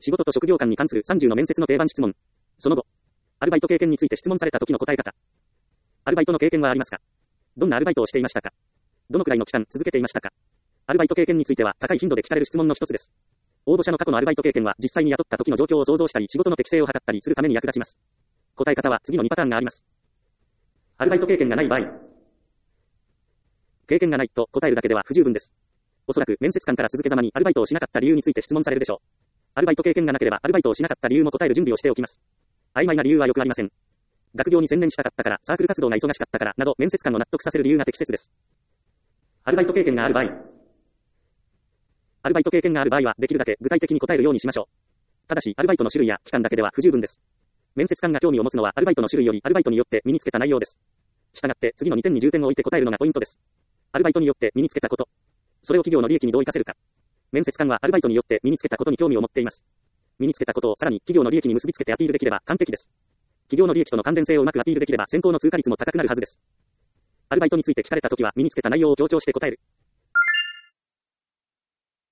仕事と職業観に関する30の面接の定番質問。その後、アルバイト経験について質問された時の答え方。アルバイトの経験はありますか？どんなアルバイトをしていましたか？どのくらいの期間続けていましたか？アルバイト経験については高い頻度で聞かれる質問の一つです。応募者の過去のアルバイト経験は実際に雇った時の状況を想像したり仕事の適性を図ったりするために役立ちます。答え方は次の2パターンがあります。アルバイト経験がない場合。経験がないと答えるだけでは不十分です。おそらく面接官から続けざまにアルバイトをしなかった理由について質問されるでしょう。アルバイト経験がなければアルバイトをしなかった理由も答える準備をしておきます。曖昧な理由はよくありません。学業に専念したかったから、サークル活動が忙しかったから、など面接官を納得させる理由が適切です。アルバイト経験がある場合。アルバイト経験がある場合はできるだけ具体的に答えるようにしましょう。ただし、アルバイトの種類や期間だけでは不十分です。面接官が興味を持つのはアルバイトの種類よりアルバイトによって身につけた内容です。したがって次の2点に重点を置いて答えるのがポイントです。アルバイトによって身につけたこと。それを企業の利益にどう活かせるか。面接官はアルバイトによって身につけたことに興味を持っています。身につけたことをさらに企業の利益に結びつけてアピールできれば完璧です。企業の利益との関連性をうまくアピールできれば選考の通過率も高くなるはずです。アルバイトについて聞かれたときは身につけた内容を強調して答える。